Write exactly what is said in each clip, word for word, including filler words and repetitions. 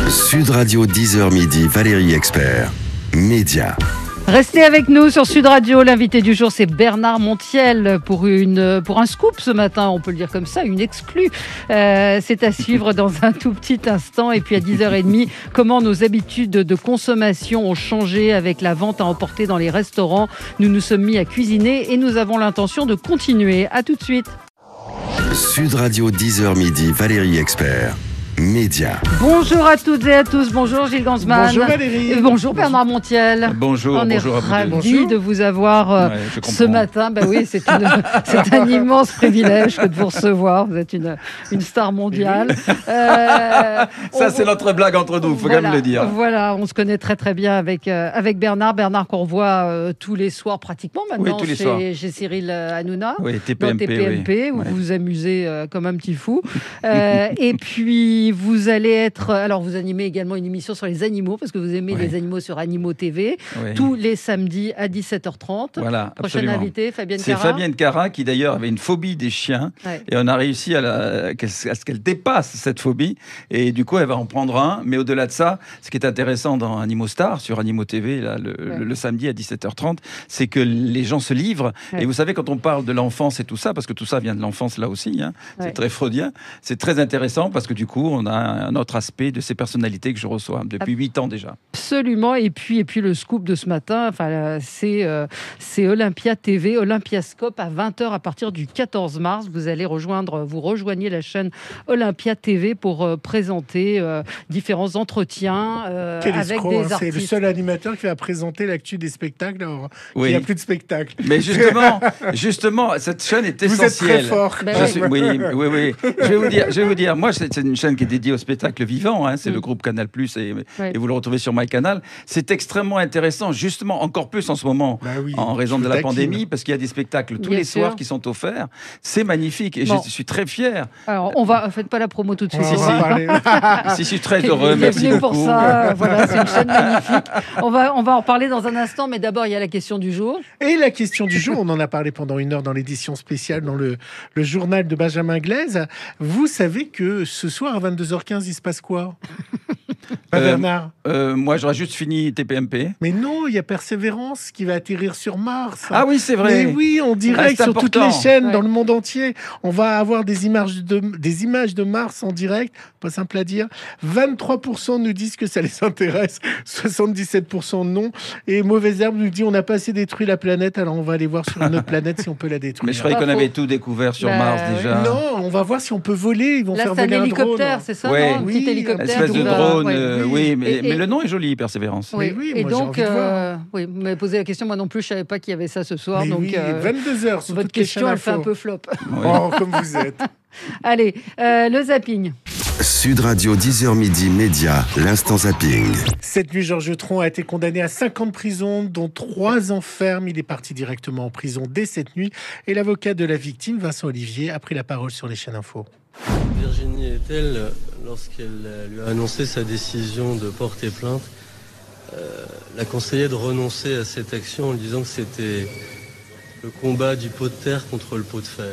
Sud Radio dix heures midi, Valérie Expert, Média. Restez avec nous sur Sud Radio. L'invité du jour, c'est Bernard Montiel pour, une, pour un scoop ce matin, on peut le dire comme ça, une exclue. Euh, c'est à suivre dans un tout petit instant. Et puis à dix heures trente, comment nos habitudes de consommation ont changé avec la vente à emporter dans les restaurants. Nous nous sommes mis à cuisiner et nous avons l'intention de continuer. À tout de suite. Sud Radio dix heures midi, Valérie Expert, Média. Bonjour à toutes et à tous. Bonjour Gilles Gansman. Bonjour Valérie. Et bonjour Bernard Montiel. Bonjour. On bonjour est à vous ravis Bonjour. de vous avoir euh, Ouais, je ce comprends. matin. Ben oui, c'est, une, c'est un immense privilège que de vous recevoir. Vous êtes une, une star mondiale. Euh, Ça, on- c'est notre blague entre nous, il faut voilà, quand même le dire. Voilà, on se connaît très très bien avec, euh, avec Bernard. Bernard qu'on voit euh, tous les soirs pratiquement maintenant Oui, tous les chez, soirs. chez Cyril euh, Hanouna. Oui, Dans T P M P. T P M P, oui. où Ouais. vous vous amusez euh, comme un petit fou. Euh, et puis, vous allez être... Alors, vous animez également une émission sur les animaux, parce que vous aimez Oui. les animaux sur Animaux T V, Oui. tous les samedis à dix-sept heures trente. Voilà, Prochaine absolument. invitée, Fabienne C'est Cara. Fabienne Cara qui d'ailleurs avait une phobie des chiens Ouais. et on a réussi à, la- qu'elle- à ce qu'elle dépasse cette phobie et du coup elle va en prendre un. Mais au-delà de ça, ce qui est intéressant dans Animaux Star sur Animaux T V là, le, Ouais. le- le samedi à dix-sept heures trente, c'est que les gens se livrent. Ouais. Et vous savez quand on parle de l'enfance et tout ça, parce que tout ça vient de l'enfance là aussi, hein, Ouais. c'est très freudien, c'est très intéressant parce que du coup on a un autre aspect de ces personnalités que je reçois depuis huit ans déjà. Absolument. Et puis, et puis le scoop de ce matin, enfin, euh, c'est, euh, c'est Olympia T V, Olympiascope à vingt heures à partir du quatorze mars. Vous allez rejoindre, vous rejoignez la chaîne Olympia T V pour euh, présenter euh, différents entretiens euh, Quel avec escroc, des hein, c'est artistes. le seul animateur qui va présenter l'actu des spectacles alors qu'il Oui. n'y a plus de spectacle. Mais justement, justement, cette chaîne est Vous êtes essentielle. très fort. Ben Je oui. suis- oui, oui, oui. Je vais vous dire, je vais vous dire. Moi, c'est c'est une chaîne qui est dédiée au spectacle vivant. Hein, c'est Mm. le groupe Canal Plus et, Ouais. et vous le retrouvez sur MyCanal. C'est extrêmement intéressant, justement, encore plus en ce moment, Bah oui, en raison je de vous la taquine. pandémie, parce qu'il y a des spectacles tous Bien les sûr. soirs qui sont offerts. C'est magnifique et Bon. je suis très fier. Alors, on va, faites pas la promo tout de On suite. va on en va- parler. Si, je suis très Il heureux. est Merci venu beaucoup. pour ça. Voilà, c'est une chaîne magnifique. On va, on va en parler dans un instant, mais d'abord, il y a la question du jour. Et la question du jour, on en a parlé pendant une heure dans l'édition spéciale dans le, le journal de Benjamin Glaise. Vous savez que ce soir à vingt-deux heures quinze, il se passe quoi Pas Euh, Bernard. Euh, moi, j'aurais juste fini T P M P. Mais non, il y a Persévérance qui va atterrir sur Mars. Ah oui, c'est vrai. Mais oui, en Ah, direct c'est sur toutes important. les chaînes Ouais. dans le monde entier. On va avoir des images de, des images de Mars en direct, pas simple à dire. vingt-trois pour cent nous disent que ça les intéresse, soixante-dix-sept pour cent non. Et Mauvaise Herbe nous dit on n'a pas assez détruit la planète, alors on va aller voir sur une autre planète si on peut la détruire. Mais je croyais Pas qu'on faux. avait tout découvert sur Bah, Mars oui. déjà. Non, on va voir si on peut voler. Ils vont Là, faire c'est un voler un hélicoptère, drone. c'est ça, Ouais. non Un petit Oui, hélicoptère. Une espèce qui de va- drone, ouais. euh, oui, mais, Et- mais et- le nom est joli, Persévérance. Oui, Mais oui, et moi, j'ai donc, envie de voir. euh, oui, vous m'avez posé la question, moi non plus, je savais pas qu'il y avait ça ce soir. Mais donc, oui, euh, vingt-deux heures sur votre toutes les question, chaînes elle fait un info. peu flop. Oui. Oh, comme vous êtes. Allez, euh, le zapping. Sud Radio dix heures midi, Média, l'instant zapping. Cette nuit, Georges Tron a été condamné à cinq ans de prison, dont trois ans ferme. Il est parti directement en prison dès cette nuit. Et l'avocat de la victime, Vincent Olivier, a pris la parole sur les chaînes info. Virginie Etel, lorsqu'elle euh, lui a annoncé sa décision de porter plainte, euh, l'a conseillé de renoncer à cette action en lui disant que c'était le combat du pot de terre contre le pot de fer.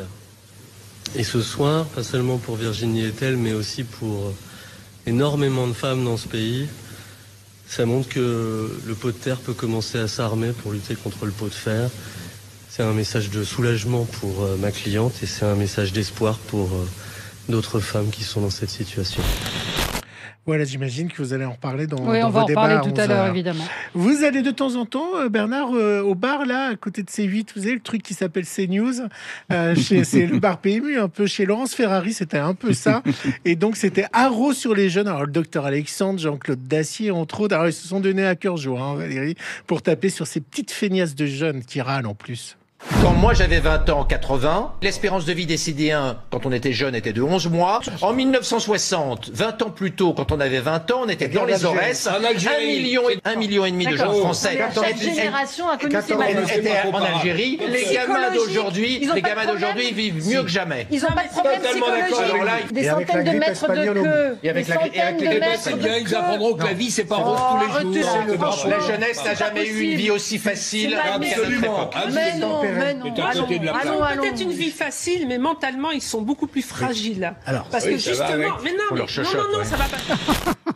Et ce soir, pas seulement pour Virginie Etel, mais aussi pour énormément de femmes dans ce pays, ça montre que le pot de terre peut commencer à s'armer pour lutter contre le pot de fer. C'est un message de soulagement pour euh, ma cliente et c'est un message d'espoir pour euh, d'autres femmes qui sont dans cette situation. Voilà, j'imagine que vous allez en reparler dans, Oui, dans on va vos en débats parler à tout à onze l'heure, heures. évidemment. Vous allez de temps en temps, euh, Bernard, euh, au bar, là, à côté de C huit, vous avez le truc qui s'appelle CNews. Euh, chez- c'est le bar P M U, un peu. Chez Laurence Ferrari, c'était un peu ça. Et donc, c'était haro sur les jeunes. Alors, le docteur Alexandre, Jean-Claude Dacier, entre autres. Alors, ils se sont donnés à cœur joie, hein, Valérie, pour taper sur ces petites feignasses de jeunes qui râlent en plus. Quand moi j'avais vingt ans en quatre-vingts, l'espérance de vie des Sidéens quand on était jeune était de onze mois. En mille neuf cent soixante, vingt ans plus tôt, quand on avait vingt ans, on était dans les Aurès. Un million et, un million et demi de jeunes français Cette génération a connu ces étaient maladies. en Algérie. Les gamins d'aujourd'hui, Ils ont les pas de gamins problème. d'aujourd'hui vivent mieux que jamais. Ils n'ont pas de problème totalement d'accord. psychologique. Alors là, Des et avec centaines la de grippe mètres de espagnole au queue. Et avec Des la- et avec centaines les de grippes mètres espagnoles. de Bien, ils queue. apprendront que la vie, c'est pas rose tous les arrêtez, jours. c'est c'est pas franchement. La rose. jeunesse n'a jamais eu une vie aussi facile. C'est pas qu'à notre Absolument. époque. Mais non, mais non. C'est à Allons, côté de la plaque. allons, allons. Peut-être une vie facile, mais mentalement, ils sont beaucoup plus fragiles. Alors, Parce oui, que ça va justement, avec. mais non, On mais, leur non, chuchote, non, non, ouais. ça va pas.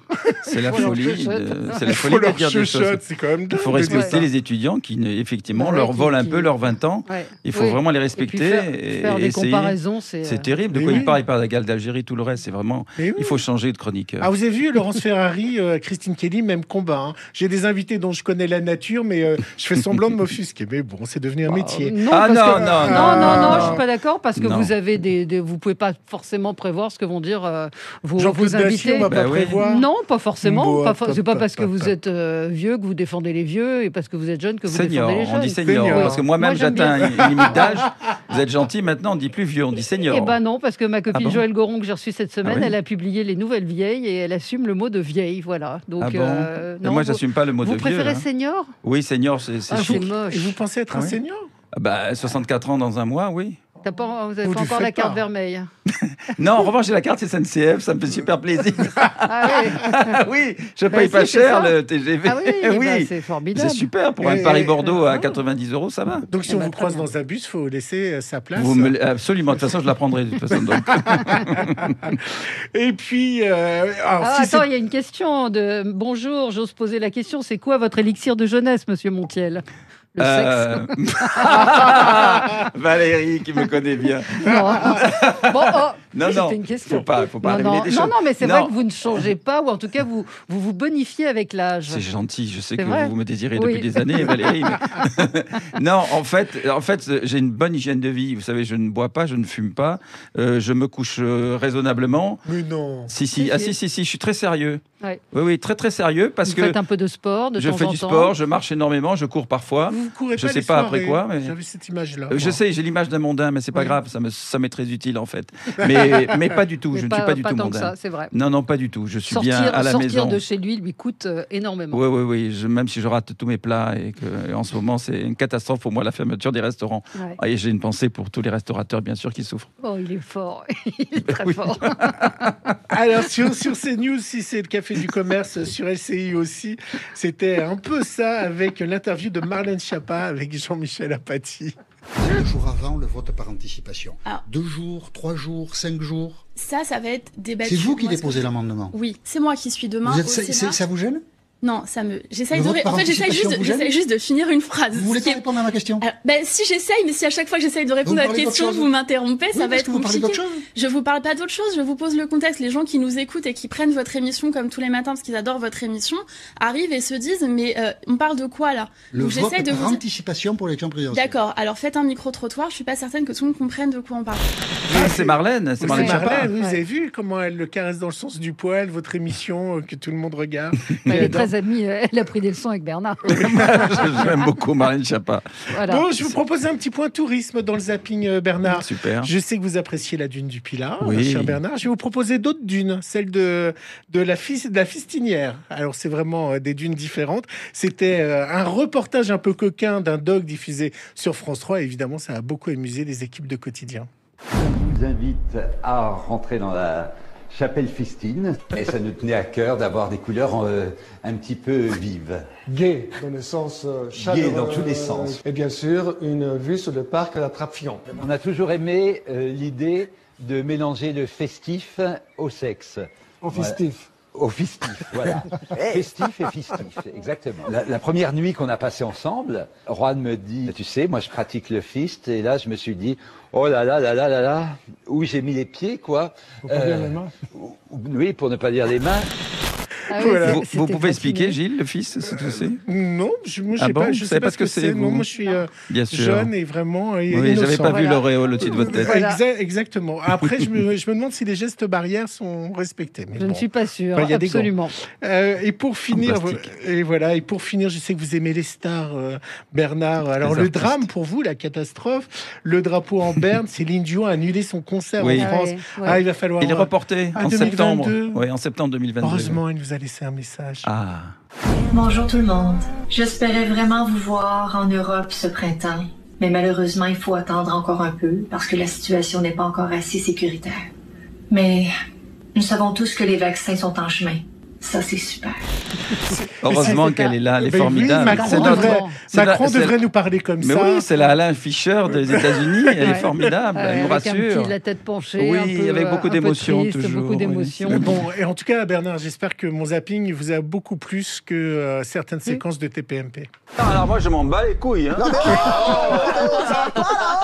C'est la Faut leur folie. chuchote. de- C'est la Il folie faut de leur dire des choses. chuchote, c'est quand même dingue. Il faut de dire respecter ça. les étudiants qui, ne- effectivement, Bah ouais, leur qui- volent un qui- peu leurs vingt ans. Ouais. Il faut Oui. vraiment les Et puis respecter. faire, et- faire et des essayer. comparaisons, c'est. C'est euh, terrible. De Mais quoi oui. il parle Il parle de la guerre d'Algérie, tout le reste. C'est vraiment. Mais oui. Il faut changer de chroniqueur. Ah, vous avez vu Laurence Ferrari, euh, Christine Kelly, même combat. hein. J'ai des invités dont je connais la nature, mais euh, je fais semblant de m'offusquer. Mais bon, c'est devenu un métier. Non, Ah parce non, que- non, non, non. non, non, Ah. je suis pas d'accord parce que Non. vous avez des, des- vous pouvez pas forcément prévoir ce que vont dire euh, vos, Jean-Claude vos Dacier, invités. on va pas Bah oui. prévoir. Non, pas forcément. Bon, Pas hop, for- hop, c'est pas hop, parce que hop, vous hop. êtes euh, vieux que vous défendez les vieux et parce que vous êtes jeune que vous Senior, défendez les jeunes. on dit senior, Senior. parce que moi-même Moi, j'aime j'atteins bien. une limite d'âge. Vous êtes gentil, maintenant on dit plus vieux, on dit senior. Eh ben non, parce que ma copine Ah bon Joëlle Goron que j'ai reçue cette semaine, Ah oui elle a publié Les Nouvelles Vieilles et elle assume le mot de vieille, voilà. Donc, Ah bon euh, Et non, moi vous- j'assume pas le mot Vous de vieux. préférez hein. senior Oui, senior, c'est c'est Ah, chic. c'est moche. Et vous pensez être Ah un oui. senior Ah bah, soixante-quatre ans dans un mois, oui. T'as pas, vous avez Vous pas lui encore faites la carte pas. vermeille. Non, en revanche, j'ai la carte S N C F, ça me fait super plaisir. Ah oui, Ah oui, je Bah paye si, pas c'est cher ça. le T G V. ah oui, Oui. bah, c'est formidable. C'est super pour un Et- Paris-Bordeaux à Ah. quatre-vingt-dix euros, ça va. Donc si Eh on ben, vous très croise bien. dans un bus, il faut laisser euh, sa place. Vous me... Absolument, de toute façon, je la prendrai. De toute façon, donc. Et puis, euh, alors, Ah, si attends, c'est- il y a une question de bonjour, j'ose poser la question. C'est quoi votre élixir de jeunesse, monsieur Montiel? Le Euh, Valérie, qui me connaît bien. sexe Non. Bon, oh, Non, c'était non, une question. faut pas, faut pas non, révéler non, des non, choses. non, mais c'est Non. vrai que vous ne changez pas, ou en tout cas, vous vous, vous bonifiez avec l'âge. C'est gentil, je sais C'est que vrai vous me désirez Oui. depuis des années, Valérie. mais- non, en fait, en fait, j'ai une bonne hygiène de vie. Vous savez, je ne bois pas, je ne fume pas, euh, je me couche euh, raisonnablement. Mais non. Si, si, Si, ah si. si, si, si, je suis très sérieux. Ouais. Oui, oui, très, très sérieux, parce Vous que faites un peu de sport de je temps fais en du temps. sport, je marche énormément, je cours parfois. Vous courez Je pas sais les pas après soirées. quoi, mais- J'avais cette image-là. Euh, je moi. sais, j'ai l'image d'un mondain, mais c'est pas Oui. grave, ça me- ça m'est très utile en fait. Mais, mais pas du tout, Mais je ne pas, suis pas du tout tant que mondain. ça, c'est vrai. Non, non, pas du tout. Je suis Sortir, bien à la sortir maison. de chez lui lui coûte euh, énormément. Oui, oui, oui. Je- même si je rate tous mes plats et que en ce moment c'est une catastrophe pour moi la fermeture des restaurants. Ouais. Et j'ai une pensée pour tous les restaurateurs bien sûr qui souffrent. Oh, il est fort, il est très Oui. fort. Alors sur, sur CNews, si c'est le Café du Commerce, sur L C I aussi, c'était un peu ça avec l'interview de Marlène Schiappa avec Jean-Michel Apathy. Deux jours avant le vote par anticipation. Ah. Deux jours, trois jours, cinq jours. Ça, ça va être débattu. C'est vous qui Moi, ce déposez que- l'amendement. Oui, c'est moi qui suis demain Vous au êtes, c'est- Sénat. c'est- ça vous gêne? Non, ça me. J'essaye Le de. vote ré- par En fait, j'essaye juste, anticipation de... vous gêne j'essaye juste de finir une phrase. Vous voulez Ce pas qui est- répondre à ma question? Alors, ben, si j'essaye, mais si à chaque fois que j'essaye de répondre Vous à la parlez d'autre question, chose. vous m'interrompez, Oui, ça va parce être que vous parlez compliqué. d'autre chose. Je vous parle pas d'autre chose, je vous pose le contexte. Les gens qui nous écoutent et qui prennent votre émission comme tous les matins parce qu'ils adorent votre émission arrivent et se disent mais euh, on parle de quoi là? Le Donc, vote j'essaye de par vous dire- anticipation pour l'élection présidentielle. D'accord. Alors faites un micro-trottoir. Je suis pas certaine que tout le monde comprenne de quoi on parle. Ah, c'est Marlène, c'est C'est Marlène Schiappa. Marlène, vous Ouais. avez vu comment elle le caresse dans le sens du poil, votre émission euh, que tout le monde regarde. Elle est J'adore. très amie, euh, elle a pris des leçons avec Bernard. J'aime beaucoup Marlène Schiappa. Voilà. Bon, je vous propose un petit point tourisme dans le zapping, euh, Bernard. Super. Je sais que vous appréciez la dune du Pilat, Oui. euh, cher Bernard. Je vais vous proposer d'autres dunes, celle de, de, la, fis- de la Fistinière. Alors, c'est vraiment euh, des dunes différentes. C'était euh, un reportage un peu coquin d'un dog diffusé sur France trois. Et évidemment, ça a beaucoup amusé les équipes de quotidien. On vous invite à rentrer dans la chapelle Fistine. Et ça nous tenait à cœur d'avoir des couleurs euh, un petit peu vives. Gai, dans le sens euh, chaleureux. Gai dans tous les sens. Et bien sûr, une vue sur le parc à la Trappe-Fion. On a toujours aimé euh, l'idée de mélanger le festif au sexe. Au festif. Au festif, voilà. Festif et fistif, exactement. La, la première nuit qu'on a passée ensemble, Juan me dit, tu sais, moi je pratique le fist, et là je me suis dit, oh là là là là là là, où j'ai mis les pieds, quoi. Pour pas dire les mains. ou- Oui, pour ne pas dire les mains. Ah oui, Voilà. c'est- Vous, vous c'était pouvez fascinant. expliquer, Gilles, le fils, c'est tout c'est Non, je ne Ah sais bon, pas, vous je sais savez pas ce que c'est. vous Non, moi, je suis euh, Bien sûr. jeune et vraiment euh, Oui, innocent. j'avais pas vu Voilà. l'auréole au-dessus de votre tête. Voilà. Exa- exactement. Après, je me, je me demande si les gestes barrières sont respectés. Mais Je bon. ne suis pas sûre, Enfin, il y a des gants. absolument. Euh, et pour finir, plastique. et voilà, et pour finir, je sais que vous aimez les stars, euh, Bernard. Alors Les le artistes. drame pour vous, la catastrophe, le drapeau en berne, Céline Dion a annulé son concert Oui. en France. Ah ouais, ouais. Ah, il va falloir. Il est reporté Ah, en deux mille septembre. vingt-deux. Oui, en septembre deux mille vingt-deux. Heureusement, il nous a laissé un message. Ah. Bonjour tout le monde. J'espérais vraiment vous voir en Europe ce printemps, mais malheureusement il faut attendre encore un peu parce que la situation n'est pas encore assez sécuritaire. Mais nous savons tous que les vaccins sont en chemin. Ça, c'est super. Heureusement c'est qu'elle un- est là, elle est Ben formidable. oui, Macron C'est notre- devrait, c'est la- Macron c'est- devrait nous parler comme Mais ça. oui, c'est la Alain Fischer des États-Unis. Elle est Ouais. formidable, Ouais, elle nous avec un rassure. petit, la tête penchée, Oui, un peu, avec euh, beaucoup un peu d'émotions, triste, toujours, beaucoup oui. d'émotions. Mais bon, et en tout cas, Bernard, j'espère que mon zapping vous a beaucoup plus que euh, certaines séquences de T P M P. Alors moi, je m'en bats les couilles. Hein. Non mais, ça va pas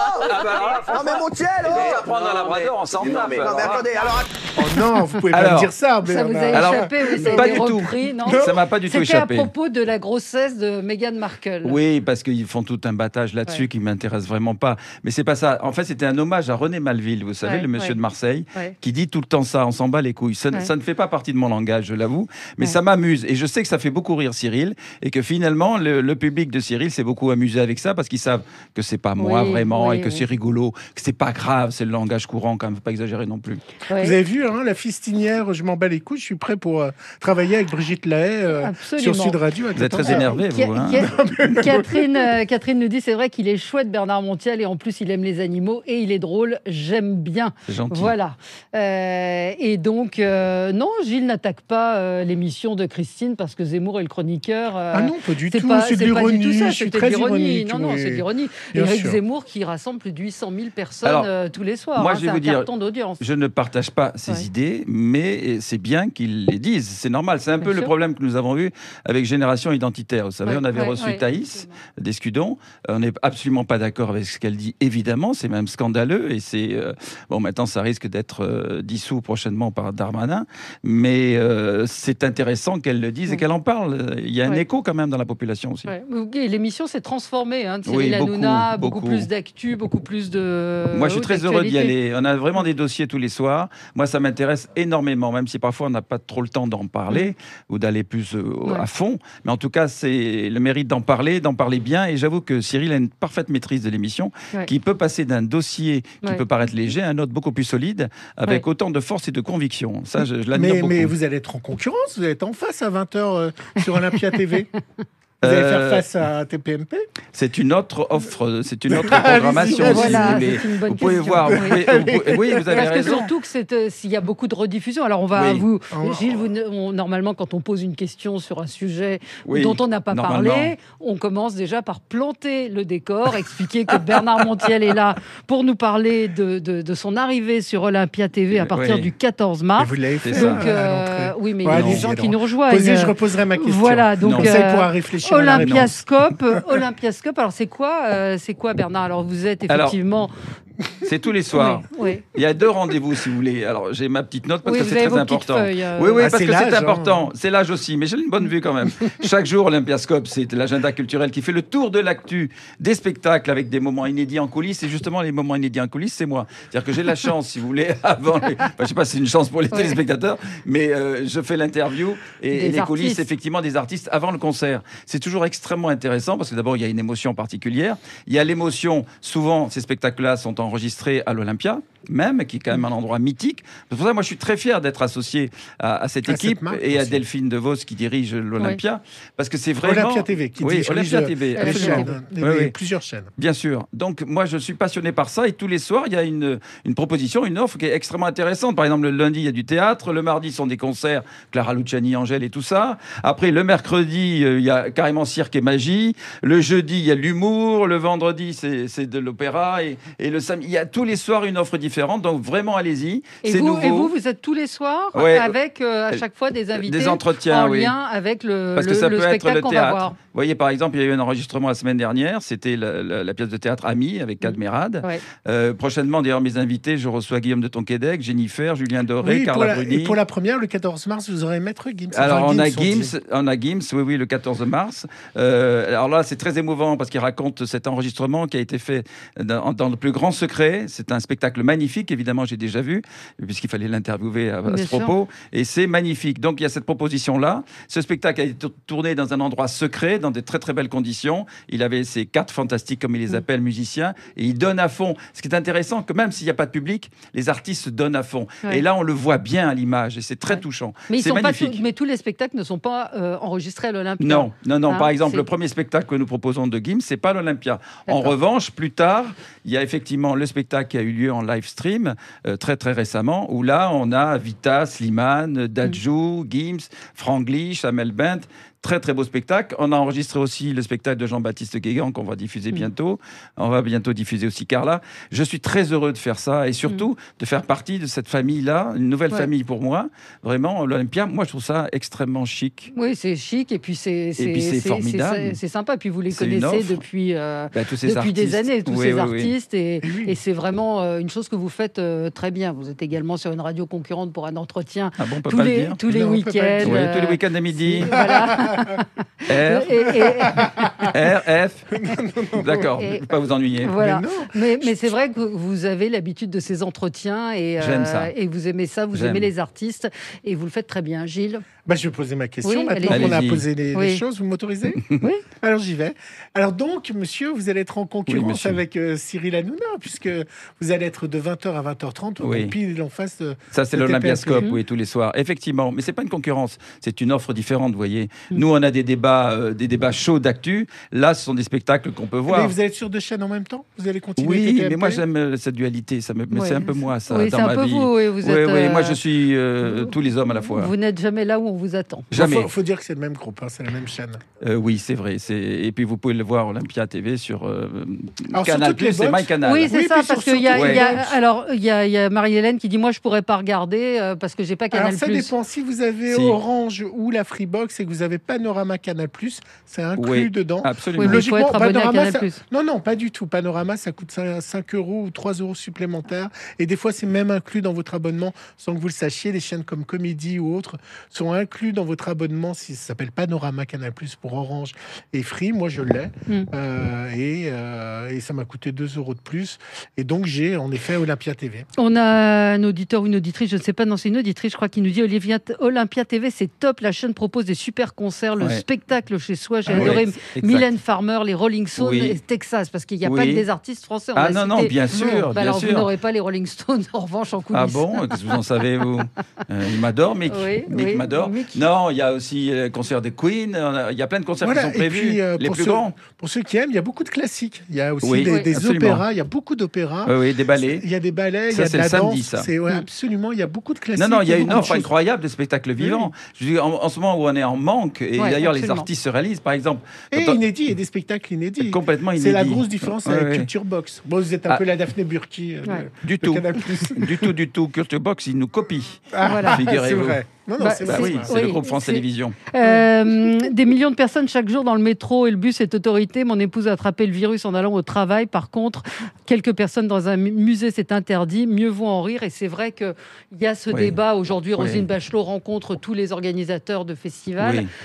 là oh Non mais mon ciel oh On va prendre un labrador, on s'en Non tape. mais, non, mais attendez, alors... Oh non, vous pouvez pas Alors, me dire ça, Ça vous a Bernard. échappé, oui, ça a pas été du tout. repris, non Ça m'a pas du tout C'était à échappé. propos de la grossesse de Meghan Markle. Oui, parce qu'ils font tout un battage là-dessus Ouais. qui m'intéresse vraiment pas. Mais c'est pas ça. En fait, c'était un hommage à René Malville, vous savez, Ouais, le monsieur ouais. de Marseille, Ouais. qui dit tout le temps ça, on s'en bat les couilles. Ça, ne- Ouais. ça ne fait pas partie de mon langage, je l'avoue, mais Ouais. ça m'amuse. Et je sais que ça fait beaucoup rire Cyril, et que finalement, le, le public de Cyril s'est beaucoup amusé avec ça, parce qu'ils savent que c'est pas moi Oui, vraiment, oui, et que oui. c'est rigolo, que c'est pas grave, c'est le langage courant, quand même, faut pas exagérer non plus. Ouais. Vous avez vu, hein, la fistinière, je m'en bats les couilles, je suis prêt pour euh, travailler avec Brigitte Lahaye euh, Absolument. sur Sud Radio. à Vous êtes très quatorze heures. énervé, Qui- vous. Hein qui- Catherine, euh, Catherine nous dit c'est vrai qu'il est chouette Bernard Montiel et en plus il aime les animaux et il est drôle, j'aime bien. C'est gentil. Voilà. Euh, et donc euh, non, Gilles n'attaque pas euh, l'émission de Christine parce que Zemmour est le chroniqueur. euh, Ah non, pas du c'est tout, pas- c'est de c'est pas du l'ironie, tout ça, je suis c'était très de l'ironie. ironique, Non, non, oui. c'est de l'ironie. Bien Éric sûr. Zemmour qui rassemble plus de huit cent mille personnes Alors, euh, tous les soirs. moi, hein, je vais c'est vous un dire, carton d'audience. Je ne partage pas ces Ouais. idées, mais c'est bien qu'ils les disent. C'est normal. C'est un Bien peu le sûr. problème que nous avons eu avec Génération Identitaire. Vous savez, Ouais, on avait ouais, reçu ouais. Thaïs Descudon. On n'est absolument pas d'accord avec ce qu'elle dit, évidemment. C'est même scandaleux. Et c'est. euh, bon, maintenant, ça risque d'être euh, dissous prochainement par Darmanin. Mais euh, c'est intéressant qu'elle le dise et Ouais. qu'elle en parle. Il y a un Ouais. écho quand même dans la population aussi. Ouais. Et l'émission s'est transformée. Hein, Oui, Cyril beaucoup, Hanouna, beaucoup, beaucoup. plus d'actu, beaucoup plus de. Moi, je suis oui, très heureux d'y d'actualité. aller. On a vraiment des dossiers tous les soirs. Moi, ça m'intéresse énormément, même si parfois on n'a pas trop le temps d'en parler ou d'aller plus euh, Ouais. à fond. Mais en tout cas, c'est le mérite d'en parler, d'en parler bien. Et j'avoue que Cyril a une parfaite maîtrise de l'émission, Ouais. qui peut passer d'un dossier qui Ouais. peut paraître léger à un autre beaucoup plus solide, avec Ouais. autant de force et de conviction. Ça, je, je l'admire Mais, beaucoup. mais vous allez être en concurrence, vous allez être en face à vingt heures sur Olympia T V. Vous allez faire Euh, face à T P M P. C'est une autre offre, c'est une autre Allez-y, programmation. allez-y. si Voilà, vous voulez. c'est une bonne Vous pouvez question. voir. vous Oui. pouvez- vous pouvez- oui, vous avez Parce que raison. surtout que c'est, euh, s'il y a beaucoup de rediffusions. Alors on va Oui. vous, Oh. Gilles, vous, ne- on- normalement quand on pose une question sur un sujet Oui, dont on n'a pas normalement. parlé, on commence déjà par planter le décor, expliquer que Bernard Montiel est là pour nous parler de, de, de son arrivée sur Olympia T V à partir Oui. du quatrze Et mars. vous l'avez fait. C'est Donc ça, à euh, l'entrée. oui, mais il Ouais, y a des allez-y, gens qui alors. nous rejoignent. Posez, je reposerai ma question. Voilà, donc Non. Comme ça, il euh, pourra réfléchir à la réponse. Olympiascope, Olympiascope. Alors c'est quoi, euh, c'est quoi Bernard? Alors vous êtes Alors, effectivement. C'est tous les soirs. Oui, oui. Il y a deux rendez-vous, si vous voulez. Alors, j'ai ma petite note parce Oui, que vous c'est avez très vos petites important. feuilles, euh. Oui, oui, Ah, parce c'est que c'est l'âge, hein. important. C'est l'âge aussi, mais j'ai une bonne vue quand même. Chaque jour, Olympiascope, c'est l'agenda culturel qui fait le tour de l'actu des spectacles avec des moments inédits en coulisses. Et justement, les moments inédits en coulisses, c'est moi. C'est-à-dire que j'ai la chance, si vous voulez, avant. Les... Enfin, je sais pas si c'est une chance pour les Ouais. téléspectateurs, mais euh, je fais l'interview et, Des et les coulisses, artistes. effectivement, des artistes avant le concert. C'est toujours extrêmement intéressant parce que d'abord, il y a une émotion particulière. Il y a l'émotion. Souvent, ces spectacles-là sont enregistrés à l'Olympia, même, qui est quand même un endroit mythique. C'est pour ça, moi, je suis très fier d'être associé à, à cette À cette équipe marque et à aussi. Delphine DeVos qui dirige l'Olympia, parce que c'est vraiment Olympia T V, qui oui, dirige Olympia les T V, les absolument. chaînes, les- Oui, oui. plusieurs chaînes. Bien sûr. Donc, moi, je suis passionné par ça et tous les soirs, il y a une, une proposition, une offre qui est extrêmement intéressante. Par exemple, le lundi, il y a du théâtre. Le mardi, ce sont des concerts, Clara Luciani, Angèle et tout ça. Après, le mercredi, euh, il y a carrément cirque et magie. Le jeudi, il y a l'humour. Le vendredi, c'est c'est de l'opéra. Et, et le samedi, il y a tous les soirs une offre différente. Donc, vraiment, allez-y. Et C'est vous, nouveau. et vous, vous êtes tous les soirs Ouais. avec euh, à chaque fois des invités Des entretiens, en oui. lien avec le, Parce que le- ça le peut être spectacle le qu'on va théâtre. voir. Vous voyez, par exemple, il y a eu un enregistrement la semaine dernière. C'était la, la- la pièce de théâtre Ami avec Cadmerade. Ouais. Euh, prochainement, d'ailleurs, mes invités, je reçois Guillaume de Tonquédec, Jennifer, Julien Doré, Oui, pour Carla la, Bruni. et pour la première, le quatorze mars, vous aurez Maître Gims. Alors, Enfin, on a on dit. Gims, on a Gims, oui, oui, le quatorze mars. Euh, alors là, c'est très émouvant parce qu'il raconte cet enregistrement qui a été fait dans, dans le plus grand secret. C'est un spectacle magnifique, évidemment, j'ai déjà vu, puisqu'il fallait l'interviewer à, à Bien ce sûr. propos. Et c'est magnifique. Donc, il y a cette proposition-là. Ce spectacle a été tourné dans un endroit secret, dans de très, très belles conditions. Il avait ses quatre fantastiques, comme il les appelle, musiciens, et il donne à fond. Ce qui est intéressant, que même s'il n'y a pas de public, les artistes se donnent à fond. Ouais. Et là, on le voit bien à l'image, et c'est très Ouais. touchant. Mais, ils C'est sont pas magnifique. tous- mais tous les spectacles ne sont pas euh, enregistrés à l'Olympia. Non, non, non. Hein, Par exemple, c'est- le premier spectacle que nous proposons de Gims, c'est pas l'Olympia. En D'accord. revanche, plus tard, il y a effectivement le spectacle qui a eu lieu en live live stream euh, très très récemment, où là on a Vita, Slimane, Dadju, Mm. Gims, Franglish, Amel Bent. Très très beau spectacle. On a enregistré aussi le spectacle de Jean-Baptiste Guégan qu'on va diffuser bientôt. On va bientôt diffuser aussi Carla. Je suis très heureux de faire ça et surtout mmh. de faire partie de cette famille-là, une nouvelle ouais. famille pour moi. Vraiment, l'Olympia, moi je trouve ça extrêmement chic. Oui, c'est chic et puis c'est, c'est, et puis c'est, c'est formidable. C'est, c'est sympa. Puis vous les c'est connaissez depuis, euh, bah, tous ces depuis artistes. des années, tous oui, ces oui, artistes. Oui. Et, oui. et c'est vraiment euh, une chose que vous faites euh, très bien. Vous êtes également sur une radio concurrente pour un entretien ah bon, on peut tous, pas les, le dire. tous les non, week-ends. Oui, tous les week-ends à midi. Voilà. R, et, et... R, F. D'accord, je ne vais pas vous ennuyer. Voilà. Mais, mais, mais c'est vrai que vous avez l'habitude de ces entretiens et, J'aime ça. Euh, et vous aimez ça, vous J'aime. aimez les artistes et vous le faites très bien. Gilles bah, je vais poser ma question oui, maintenant allez-y. qu'on a posé les, oui. les choses. Vous m'autorisez? Oui. Alors j'y vais. Alors donc, monsieur, vous allez être en concurrence oui, avec euh, Cyril Hanouna, puisque vous allez être de vingt heures à vingt heures trente, oui. pile en face de... Ça, c'est de l'Olympiascope, T P M P. oui, tous les soirs. Effectivement, mais c'est pas une concurrence, c'est une offre différente, vous voyez. Mm. Nous, on a des débats, euh, des débats chauds d'actu. Là, ce sont des spectacles qu'on peut voir. Mais vous allez être sur deux chaînes en même temps? Vous allez continuer Oui, T P M P? mais moi, j'aime euh, cette dualité. Ça me... Mais ouais. c'est un peu moi, ça, oui, dans c'est ma un peu vie. Vous, oui, vous oui, êtes, oui, euh... moi, je suis euh, tous les hommes à la fois. Vous n'êtes jamais là où on vous attend. Jamais. Il faut, faut dire que c'est le même groupe, hein, c'est la même chaîne. Euh, oui, c'est vrai. C'est... Et puis, vous pouvez le voir Olympia T V sur euh, alors, Canal+, sur c'est MyCanal. Oui, c'est oui, ça, parce qu'il y a, ouais. y a, alors, il y a, y a Marie-Hélène qui dit, moi, je pourrais pas regarder euh, parce que j'ai pas Canal+. Alors, ça dépend. Si vous avez si. Orange ou la Freebox et que vous avez Panorama Canal+, c'est inclus oui, dedans. Absolument. Oui, mais il faut être abonné à Canal+. Ça... Non, non, pas du tout. Panorama, ça coûte cinq euros ou trois euros supplémentaires. Et des fois, c'est même inclus dans votre abonnement sans que vous le sachiez. Les chaînes comme Comédie ou autres sont inclus dans votre abonnement. Si ça s'appelle Panorama Canal+, pour Orange et Free, moi je l'ai. Mm. Euh, et, euh, et ça m'a coûté deux euros de plus. Et donc, j'ai en effet Olympia T V. On a un auditeur ou une auditrice, je ne sais pas, non, c'est une auditrice, je crois, qui nous dit Olivia, Olympia T V, c'est top. La chaîne propose des super concerts, le ouais. spectacle chez soi. J'ai ah, adoré ouais, Mylène Farmer, les Rolling Stones oui. et Texas, parce qu'il n'y a oui. pas que des artistes français. On ah a non, cité. non, bien sûr. Bah bien alors, sûr. vous n'aurez pas les Rolling Stones, en revanche, en coulisses. Ah bon? Qu'est-ce que vous en savez, vous? euh, Il m'adore, Mick. Oui, Mick oui, m'adore. Mick. Non, il y a aussi le concert de Queen. Il y a plein de concerts voilà, qui sont prévus, puis, euh, les plus ceux, grands. Pour ceux qui aiment, il y a beaucoup de classiques. Il y a aussi oui, des, oui, des opéras. Il y a beaucoup d'opéras. Oui, oui, des ballets. Il y a des ballets, ça, il y a de la samedi, danse. Ça. C'est, ouais, absolument, il y a beaucoup de classiques. Non, non, il y a une offre de incroyable de spectacles vivants. Oui. Je dis, en, en ce moment où on est en manque, et ouais, d'ailleurs absolument. les artistes se réalisent, par exemple. Et on... inédits, il y a des spectacles inédits. Complètement inédits. C'est la grosse différence ouais, avec ouais. Culture Box. Bon, vous êtes un ah. peu la Daphné Burki. Euh, ouais. de, du de tout. Canal+. du tout, du tout. Culture Box, ils nous copient. Ah, voilà. Figurez-vous. C'est vrai. Non, non, bah, c'est, bah, c'est oui, c'est oui, le groupe France c'est... Télévisions. Euh, des millions de personnes chaque jour dans le métro et le bus est autorité. Mon épouse a attrapé le virus en allant au travail. Par contre, quelques personnes dans un musée, c'est interdit. Mieux vaut en rire. Et c'est vrai qu'il y a ce oui. débat. Aujourd'hui, Roselyne oui. Bachelot rencontre tous les organisateurs de festivals. Oui.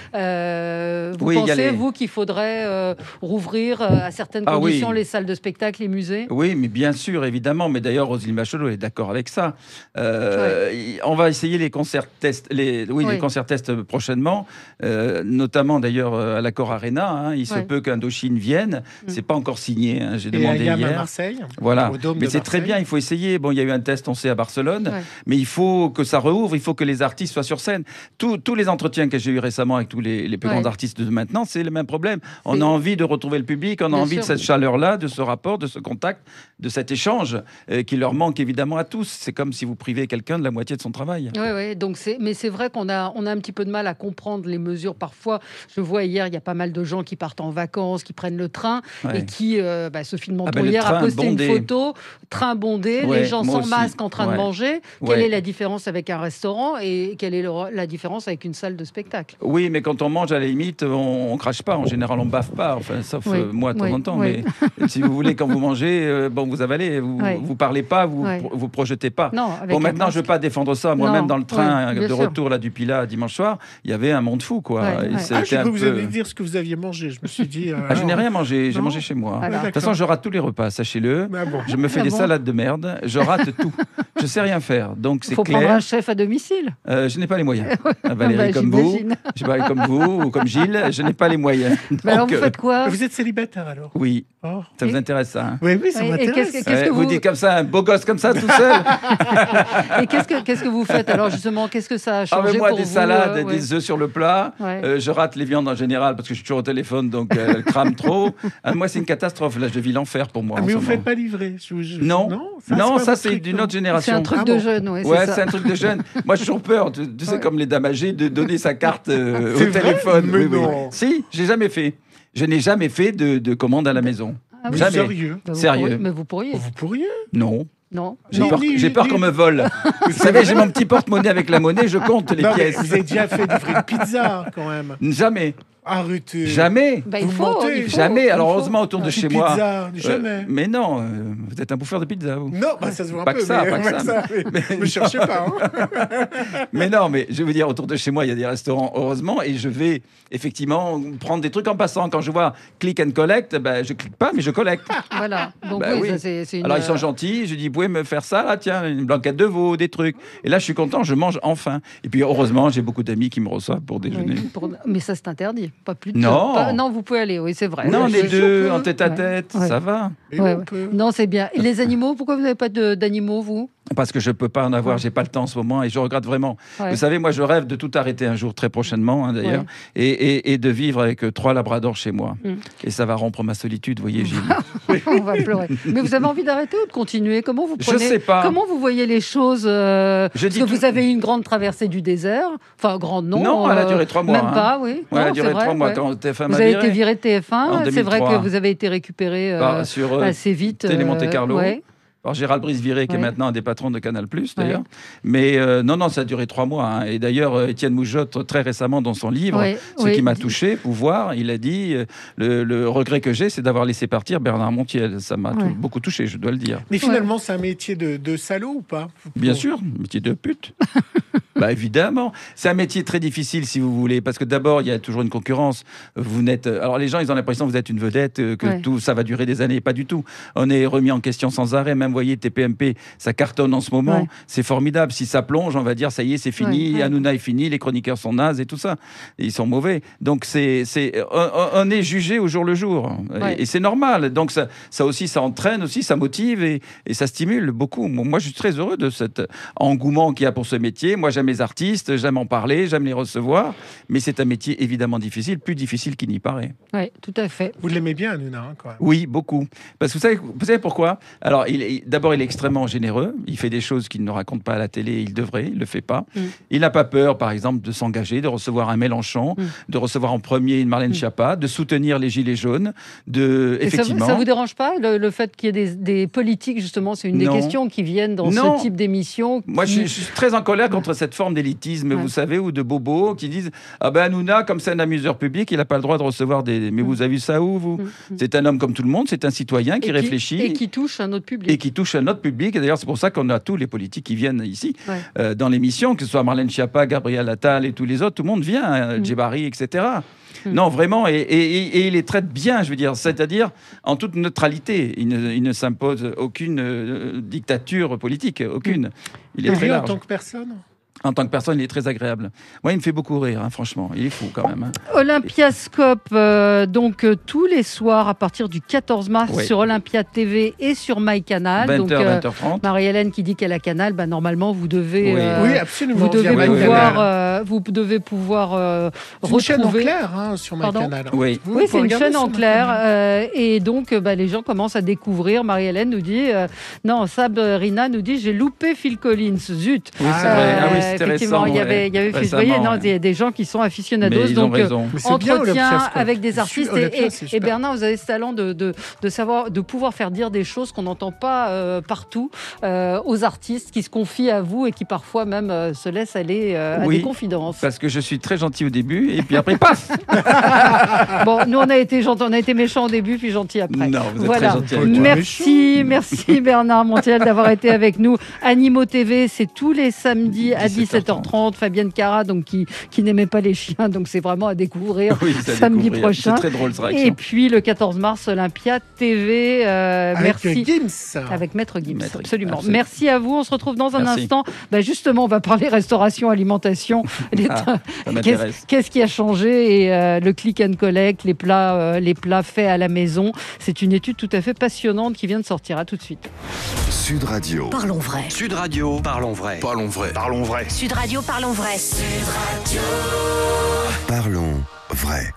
Euh, vous oui, pensez, les... vous, qu'il faudrait euh, rouvrir euh, à certaines ah, conditions oui. les salles de spectacle, les musées? Oui, mais bien sûr, évidemment. Mais d'ailleurs, Roselyne Bachelot est d'accord avec ça. Euh, ouais. On va essayer les concerts tests. Les... Oui, oui. les concerts tests prochainement, euh, notamment d'ailleurs à l'Accor Arena. Hein. Il ouais. se peut qu'Indochine vienne. Mm. C'est pas encore signé. Hein. J'ai et demandé hier. à Marseille. Voilà. Au Dôme mais de c'est Marseille. très bien. Il faut essayer. Bon, il y a eu un test, on sait, à Barcelone. Ouais. Mais il faut que ça rouvre. Il faut que les artistes soient sur scène. Tous, tous les entretiens que j'ai eu récemment avec tous les, les plus ouais. grands artistes de maintenant, c'est le même problème. On c'est... a envie de retrouver le public. On a bien envie sûr. de cette chaleur-là, de ce rapport, de ce contact, de cet échange euh, qui leur manque évidemment à tous. C'est comme si vous privez quelqu'un de la moitié de son travail. Oui, oui. Donc c'est, mais c'est vrai qu'on a, on a un petit peu de mal à comprendre les mesures. Parfois, je vois hier, il y a pas mal de gens qui partent en vacances, qui prennent le train ouais. et qui, euh, bah, Sophie de Menton ah ben, hier a posté bondé. une photo, train bondé, ouais, les gens sans aussi. masque en train ouais. de manger. Quelle ouais. est la différence avec un restaurant et quelle est le, la différence avec une salle de spectacle? Oui, mais quand on mange, à la limite, on, on crache pas. En général, on baffe pas. Enfin, sauf oui. euh, moi de temps oui. en temps. Oui. Mais si vous voulez, quand vous mangez, euh, bon, vous avalez, vous, oui. vous parlez pas, vous, oui. pro, vous projetez pas. Non, bon, maintenant, je veux pas défendre ça. Moi-même, dans le train oui, de retour là du Pilat dimanche soir, il y avait un monde fou, quoi. Ouais, et ouais. Ah, je peux un vous peu... allez dire ce que vous aviez mangé. Je me suis dit. Euh, ah, je n'ai rien mangé. J'ai non. mangé chez moi. Voilà. De toute façon, je rate tous les repas, sachez-le. Ah bon. Je me fais ah des bon salades de merde. Je rate tout. Je sais rien faire. Donc c'est Faut clair. Faut prendre un chef à domicile. Euh, je n'ai pas les moyens. Valérie, bah, comme vous, je pas comme vous ou comme Gilles, je n'ai pas les moyens. Donc, bah alors vous faites quoi? Vous êtes célibataire alors? Oui. Oh. Ça vous et... intéresse ça hein? Oui, oui, ça et, m'intéresse. Et qu'est-ce, qu'est-ce ouais, que vous... vous dites comme ça, un beau gosse comme ça, tout seul. Et qu'est-ce que, qu'est-ce que vous faites alors justement? Qu'est-ce que ça a changé Ah, mais moi, pour des vous, salades, euh, ouais. des œufs sur le plat. Ouais. Euh, je rate les viandes en général parce que je suis toujours au téléphone, donc euh, elles crament trop. Ah, moi, c'est une catastrophe. Là, je vis l'enfer pour moi. Ah, en mais ce vous ne moment. faites pas livrer. Je, je... Non, non, ça, non, ça pas c'est votre d'une truc, autre génération. C'est un truc Ah de bon jeune, ouais, Ouais, c'est c'est ça. un truc de jeune. Moi, j'ai toujours peur, tu, tu sais, Ouais. comme les dames âgées, de donner sa carte euh, C'est au vrai téléphone. Mais Oui, oui. non. Si, j'ai jamais fait. Je n'ai jamais fait de, de commande à la maison. Ah oui. Jamais. Sérieux Bah, vous Sérieux. pourriez- mais vous pourriez. Vous pourriez Non. Non. J'ai Non. peur, Ni- j'ai peur ni- qu'on me vole. Vous savez, j'ai mon petit porte-monnaie avec la monnaie, je compte les Non, mais pièces. vous avez déjà fait livrer une pizza, quand même. Jamais. Arrêtez. Jamais. Bah, il Vous faut, mentez. il faut, Jamais. il Alors, faut. heureusement, autour de Une chez moi. pizza, euh, jamais. mais non, euh, vous êtes un bouffeur de pizza, vous. Non, bah, ça se voit un Pas peu. que ça, mais, pas que ouais, ça. mais, Mais- me cherchez pas. Hein. Mais non, mais je vais vous dire, autour de chez moi, il y a des restaurants, heureusement, et je vais effectivement prendre des trucs en passant. Quand je vois click and collect, ben, je clique pas, mais je collecte. Voilà. Donc, Bah oui, oui. ça, c'est c'est une. Alors ils sont euh, gentils, je dis, vous pouvez me faire ça, là, tiens, une blanquette de veau, des trucs. Et là, je suis content, je mange enfin. Et puis, heureusement, j'ai beaucoup d'amis qui me reçoivent pour déjeuner. oui, pour- Mais ça, c'est interdit. Pas plus de Non. pas- Non, vous pouvez aller, oui, c'est vrai. Non, Oui, les c'est deux, sûr que- en tête à Ouais. tête, Ouais. ça va. Et Ouais, on ouais. peut- Non, c'est bien. Et les animaux, pourquoi vous n'avez pas de- d'animaux, vous Parce que je peux pas en avoir, j'ai pas le temps en ce moment et je regrette vraiment. Ouais. Vous savez, moi, je rêve de tout arrêter un jour, très prochainement, hein, d'ailleurs, et, et- et de vivre avec euh, trois labradors chez moi. Mm. Et ça va rompre ma solitude, vous voyez, Gilles. On va pleurer. Mais vous avez envie d'arrêter ou de continuer? Comment vous Je prenez sais pas. Comment vous voyez les choses euh, Je Parce dis que tout- vous avez eu une grande traversée du désert. Enfin, grande non. Non, elle a euh, duré trois mois, Même hein. pas, oui. Ouais, Non, elle a c'est duré vrai, trois mois ouais. quand T F un Vous m'a avez viré. été viré de T F un. En C'est vrai deux mille trois. que vous avez été récupéré euh, Bah, sur euh, assez vite. Télé Monte euh, Carlo. ouais. par Gérald Brice-Viré, qui Ouais. est maintenant un des patrons de Canal+, d'ailleurs. Ouais. Mais euh, non, non, ça a duré trois mois. Hein. Et d'ailleurs, euh, Étienne Moujotte, très récemment, dans son livre, Ouais, ce ouais, qui m'a dit- touché, Pouvoir, il a dit euh, le, le regret que j'ai, c'est d'avoir laissé partir Bernard Montiel. Ça m'a Ouais. tou- beaucoup touché, je dois le dire. Mais finalement, c'est un métier de, de salaud ou pas? Bien sûr, métier de pute. Bah évidemment, c'est un métier très difficile si vous voulez, parce que d'abord il y a toujours une concurrence. Vous n'êtes, alors les gens ils ont l'impression que vous êtes une vedette, euh, que Ouais. tout ça va durer des années, pas du tout. On est remis en question sans arrêt. Même vous voyez T P M P, ça cartonne en ce moment, Ouais. c'est formidable. Si ça plonge, on va dire ça y est, c'est fini. Ouais, ouais. Hanouna est fini, les chroniqueurs sont nazes et tout ça. Et ils sont mauvais. Donc c'est, c'est, on, on est jugé au jour le jour, Ouais. et, et c'est normal. Donc ça, ça aussi, ça entraîne aussi, ça motive et, et ça stimule beaucoup. Moi, je suis très heureux de cet engouement qu'il y a pour ce métier. Moi, j'aime les artistes, j'aime en parler, j'aime les recevoir, mais c'est un métier évidemment difficile, plus difficile qu'il n'y paraît. Oui, tout à fait. Vous l'aimez bien, Hanouna, hein, quand même. Oui, beaucoup. Parce que vous savez, vous savez pourquoi? Alors, il est- d'abord, il est extrêmement généreux. Il fait des choses qu'il ne raconte pas à la télé. Il devrait, il le fait pas. Mm. Il n'a pas peur, par exemple, de s'engager, de recevoir un Mélenchon, Mm. de recevoir en premier une Marlène Mm. Schiappa, de soutenir les Gilets jaunes, de Et ça, effectivement. ça vous dérange pas le, le fait qu'il y ait des, des politiques, justement, c'est une des Non. questions qui viennent dans Non. ce type d'émission. Moi, qui- je, je suis très en colère contre cette forme d'élitisme, Ouais. vous savez, ou de bobos qui disent ah ben Hanouna, comme c'est un amuseur public, il n'a pas le droit de recevoir des. Mais vous avez vu ça où vous? Mm. C'est un homme comme tout le monde, c'est un citoyen qui et réfléchit. et qui touche un autre public. et qui touche à notre public. Et d'ailleurs, c'est pour ça qu'on a tous les politiques qui viennent ici, Ouais. euh, dans l'émission, que ce soit Marlène Schiappa, Gabriel Attal et tous les autres, tout le monde vient, euh, Mm. Djebari, et cetera. Mm. Non, vraiment, et, et- et- et il les traite bien, je veux dire, c'est-à-dire en toute neutralité. Il ne, il ne s'impose aucune euh, dictature politique, aucune. Il est Et très lui, en large. tant que personne? En tant que personne, il est très agréable. Moi, il me fait beaucoup rire, hein, franchement. Il est fou quand même. hein. Olympiascope, euh, donc euh, tous les soirs à partir du quatorze mars Oui. sur Olympia T V et sur MyCanal. vingt heures, donc, euh, vingt heures trente. Marie-Hélène qui dit qu'elle a Canal, bah, normalement vous devez, Oui. euh, Oui, absolument. vous devez via pouvoir, MyCanal. euh, vous devez pouvoir euh, C'est une chaîne en retrouver. clair hein, sur Pardon MyCanal. Oui. Vous Oui, pouvez c'est une regarder chaîne sur en clair. MyCanal. euh, et donc, euh, bah, les gens commencent à découvrir. Marie-Hélène nous dit euh, non, Sabrina nous dit j'ai loupé Phil Collins. Zut. Oui, c'est Ah, vrai. Ah oui, Euh, c'était effectivement, récent. il y avait, ouais. il y avait vous Récemment, voyez, non, ouais. il y a des gens qui sont Mais aficionados. ils ont donc, euh, raison. Mais c'est bien, entretien Olympiascope. avec des Je suis artistes. Olympia, Et, c'est et, et super. Bernard, vous avez ce talent de, de, de savoir, de pouvoir faire dire des choses qu'on n'entend pas euh, partout euh, aux artistes qui se confient à vous et qui parfois même euh, se laissent aller euh, à Oui. des confidences. Parce que je suis très gentil au début, et puis après, paf. Bon, nous on a été gentils, on a été méchants au début puis gentils après. Non, vous êtes Voilà. très gentil avec moi. Merci, merci Bernard Montiel d'avoir été avec nous. Animaux T V, c'est tous les samedis à dix-sept heures trente. Fabienne Cara, donc qui, qui n'aimait pas les chiens, donc c'est vraiment à découvrir Oui, c'est à samedi découvrir. prochain. C'est très drôle, cette Et réaction. puis le quatorze mars, Olympia T V. euh, Avec merci. Gims. Avec Maître Gims, Maître Gims, absolument. absolument. Merci à vous. On se retrouve dans un Merci. instant. Bah, justement, on va parler restauration, alimentation. Les- Ah, ça Qu'est-ce m'intéresse. qu'est-ce qui a changé et euh, le click and collect, les plats, euh, les plats faits à la maison. C'est une étude tout à fait passionnante qui vient de sortir. À tout de suite. Sud Radio. Parlons vrai. Sud Radio. Parlons vrai. Parlons vrai. Parlons vrai. Sud Radio, parlons vrai. Sud Radio. Parlons vrai.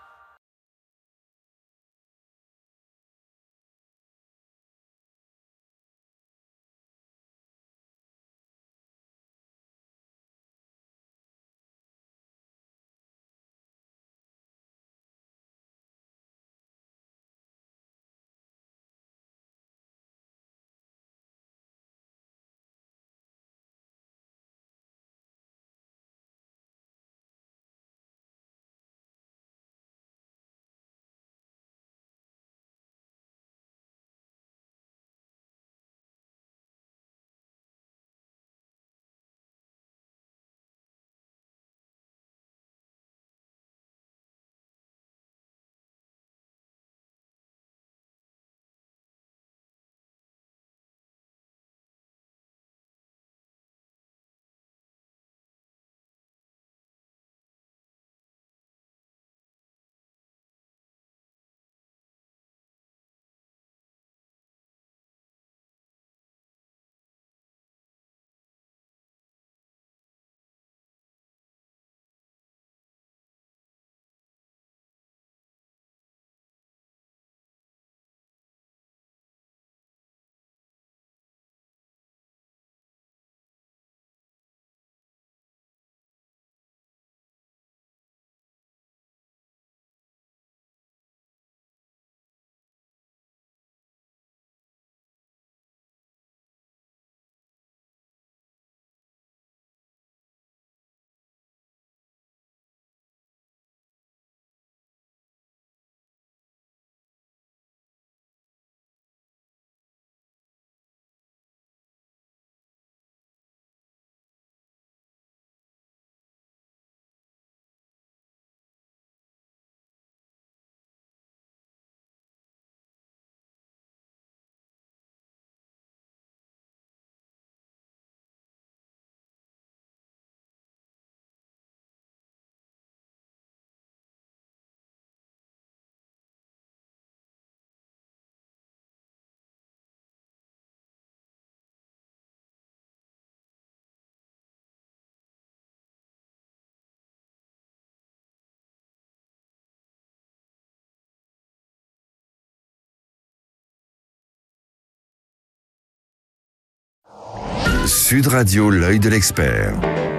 Sud Radio, l'œil de l'expert.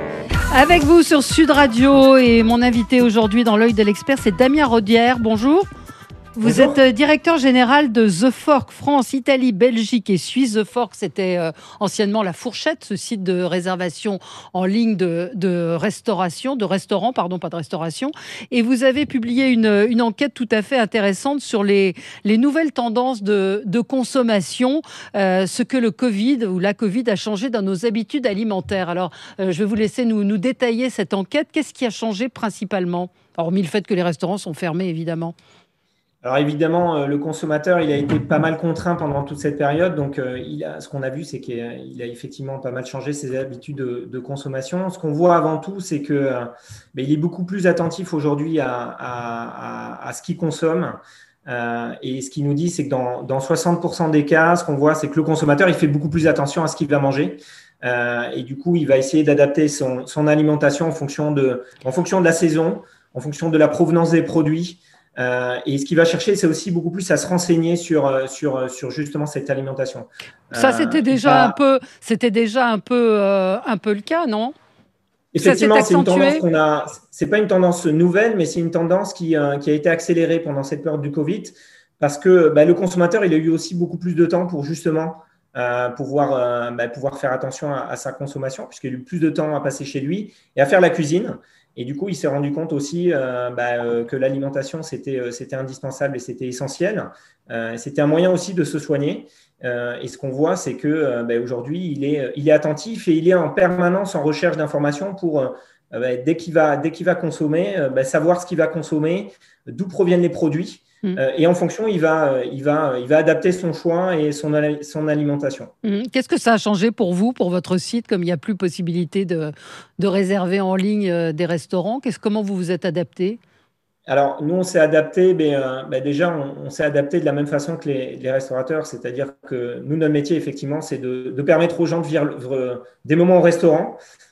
Avec vous sur Sud Radio et mon invité aujourd'hui dans l'œil de l'expert, c'est Damien Rodière. Bonjour. Vous Bonjour. êtes directeur général de The Fork, France, Italie, Belgique et Suisse. The Fork, c'était euh, anciennement La Fourchette, ce site de réservation en ligne de, de restauration, de restaurant, pardon, pas de restauration. Et vous avez publié une, une enquête tout à fait intéressante sur les, les nouvelles tendances de, de consommation, euh, ce que le Covid ou la Covid a changé dans nos habitudes alimentaires. Alors, euh, je vais vous laisser nous, nous détailler cette enquête. Qu'est-ce qui a changé principalement, hormis le fait que les restaurants sont fermés, évidemment? Alors évidemment, euh, le consommateur, il a été pas mal contraint pendant toute cette période. Donc, euh, il a, ce qu'on a vu, c'est qu'il a, il a effectivement pas mal changé ses habitudes de, de consommation. Ce qu'on voit avant tout, c'est que euh, ben, il est beaucoup plus attentif aujourd'hui à, à, à, à ce qu'il consomme. Euh, et ce qu'il nous dit, c'est que dans, dans soixante pour cent des cas, ce qu'on voit, c'est que le consommateur, il fait beaucoup plus attention à ce qu'il va manger. Euh, et du coup, il va essayer d'adapter son, son alimentation en fonction de, en fonction de la saison, en fonction de la provenance des produits. Euh, et ce qu'il va chercher, c'est aussi beaucoup plus à se renseigner sur, sur, sur justement cette alimentation. Ça, c'était euh, déjà bah, un peu, c'était déjà un peu, euh, un peu le cas, non? Effectivement, c'est une tendance qu'on a. C'est pas une tendance nouvelle, mais c'est une tendance qui, euh, qui a été accélérée pendant cette période du Covid, parce que bah, le consommateur, il a eu aussi beaucoup plus de temps pour justement euh, pouvoir, euh, bah, pouvoir faire attention à, à sa consommation, puisqu'il a eu plus de temps à passer chez lui et à faire la cuisine. Et du coup, il s'est rendu compte aussi euh, bah, euh, que l'alimentation, c'était, euh, c'était indispensable et c'était essentiel. Euh, c'était un moyen aussi de se soigner. Euh, et ce qu'on voit, c'est que euh, bah, aujourd'hui, il est, il est attentif et il est en permanence en recherche d'informations pour, euh, bah, dès qu'il va, dès qu'il va consommer, euh, bah, savoir ce qu'il va consommer, d'où proviennent les produits. Mmh. Euh, et en fonction, il va, il, va, il va adapter son choix et son, son alimentation. Mmh. Qu'est-ce que ça a changé pour vous, pour votre site, comme il n'y a plus possibilité de, de réserver en ligne des restaurants? Qu'est-ce, comment vous vous êtes adapté? Alors, nous, on s'est adapté, mais, euh, bah déjà, on, on s'est adapté de la même façon que les, les restaurateurs, c'est-à-dire que nous, notre métier, effectivement, c'est de, de permettre aux gens de vivre des moments au restaurant.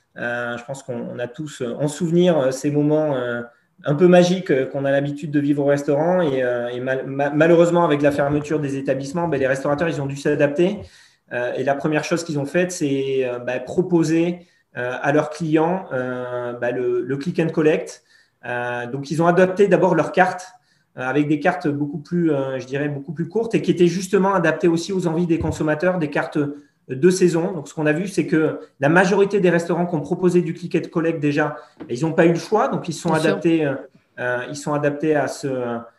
Euh, je pense qu'on a tous en souvenir ces moments euh, un peu magiques qu'on a l'habitude de vivre au restaurant. Et, euh, et mal, ma, malheureusement, avec la fermeture des établissements, ben, les restaurateurs, ils ont dû s'adapter. Euh, et la première chose qu'ils ont faite, c'est euh, ben, proposer euh, à leurs clients euh, ben, le, le click and collect. Euh, donc, ils ont adapté d'abord leur carte euh, avec des cartes beaucoup plus, euh, je dirais, beaucoup plus courtes et qui étaient justement adaptées aussi aux envies des consommateurs, des cartes de saison. Donc, ce qu'on a vu, c'est que la majorité des restaurants qui ont proposé du click and collect déjà, ils n'ont pas eu le choix, donc ils sont adaptés, euh, ils sont adaptés à, ce,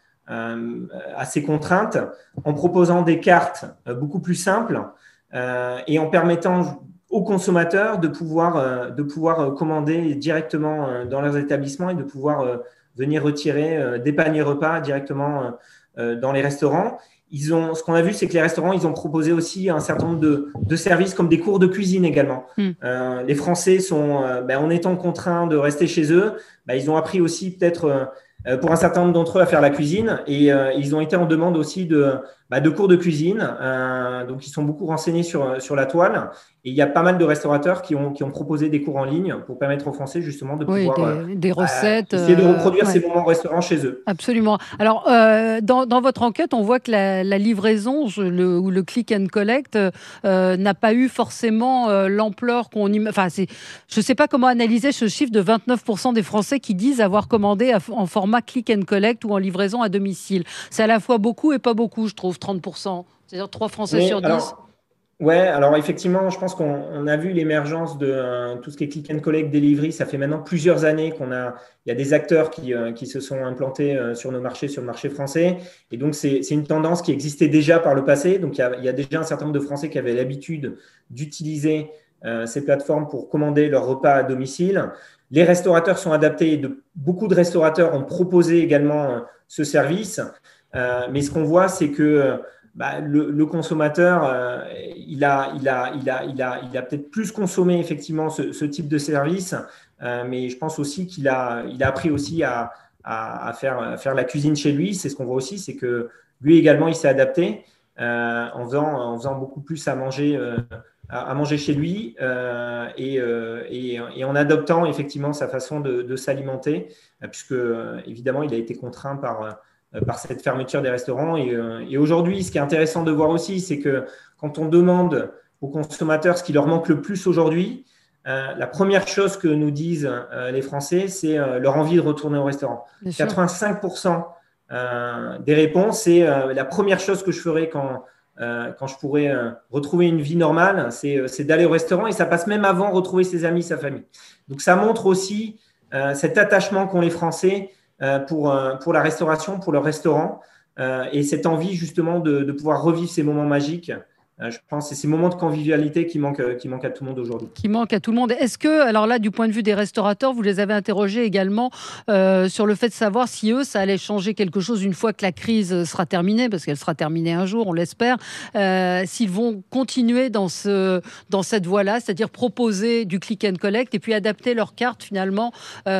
euh, à ces contraintes en proposant des cartes beaucoup plus simples euh, et en permettant aux consommateurs de pouvoir, euh, de pouvoir commander directement euh, dans leurs établissements et de pouvoir euh, venir retirer euh, des paniers repas directement euh, dans les restaurants. Ils ont, ce qu'on a vu, c'est que les restaurants, ils ont proposé aussi un certain nombre de, de services comme des cours de cuisine également. Mm. Euh, les Français sont, euh, ben, en étant contraints de rester chez eux, ben, ils ont appris aussi peut-être euh, pour un certain nombre d'entre eux à faire la cuisine et euh, ils ont été en demande aussi de, ben, de cours de cuisine. Euh, donc, ils sont beaucoup renseignés sur, sur la toile. Et il y a pas mal de restaurateurs qui ont, qui ont proposé des cours en ligne pour permettre aux Français justement de oui, pouvoir des, des recettes, euh, essayer de reproduire euh, ouais. ces moments au restaurant chez eux. Absolument. Alors, euh, dans, dans votre enquête, on voit que la, la livraison le, ou le click and collect euh, n'a pas eu forcément euh, l'ampleur qu'on imagine. Enfin, c'est, je ne sais pas comment analyser ce chiffre de vingt-neuf pour cent des Français qui disent avoir commandé en format click and collect ou en livraison à domicile. C'est à la fois beaucoup et pas beaucoup, je trouve, trente pour cent. C'est-à-dire trois Français oui, sur dix. Alors... Ouais, alors effectivement, je pense qu'on on a vu l'émergence de euh, tout ce qui est click and collect, delivery. Ça fait maintenant plusieurs années qu'on a, il y a des acteurs qui, euh, qui se sont implantés euh, sur nos marchés, sur le marché français. Et donc, c'est, c'est une tendance qui existait déjà par le passé. Donc, il y a, il y a déjà un certain nombre de Français qui avaient l'habitude d'utiliser euh, ces plateformes pour commander leurs repas à domicile. Les restaurateurs sont adaptés. De, beaucoup de restaurateurs ont proposé également euh, ce service. Euh, mais ce qu'on voit, c'est que Bah, le, le consommateur, euh, il a, il a, il a, il a, il a peut-être plus consommé effectivement ce, ce type de service, euh, mais je pense aussi qu'il a, il a appris aussi à, à, à, faire, à faire la cuisine chez lui. C'est ce qu'on voit aussi, c'est que lui également, il s'est adapté euh, en faisant, en faisant beaucoup plus à manger, euh, à, à manger chez lui euh, et, euh, et, et en adoptant effectivement sa façon de, de s'alimenter, euh, puisque euh, évidemment, il a été contraint par par cette fermeture des restaurants. Et, euh, et aujourd'hui, ce qui est intéressant de voir aussi, c'est que quand on demande aux consommateurs ce qui leur manque le plus aujourd'hui, euh, la première chose que nous disent euh, les Français, c'est euh, leur envie de retourner au restaurant. Bien quatre-vingt-cinq pour cent euh, des réponses, c'est euh, la première chose que je ferai quand, euh, quand je pourrai euh, retrouver une vie normale, c'est, c'est d'aller au restaurant, et ça passe même avant retrouver ses amis, sa famille. Donc, ça montre aussi euh, cet attachement qu'ont les Français Pour, pour la restauration, pour le restaurant, euh, et cette envie justement de, de pouvoir revivre ces moments magiques. Euh, je pense que c'est ces moments de convivialité qui manquent, qui manquent à tout le monde aujourd'hui. Qui manquent à tout le monde. Est-ce que, alors là, du point de vue des restaurateurs, vous les avez interrogés également euh, sur le fait de savoir si eux, ça allait changer quelque chose une fois que la crise sera terminée, parce qu'elle sera terminée un jour, on l'espère, euh, s'ils vont continuer dans, ce, dans cette voie-là, c'est-à-dire proposer du click and collect et puis adapter leur carte finalement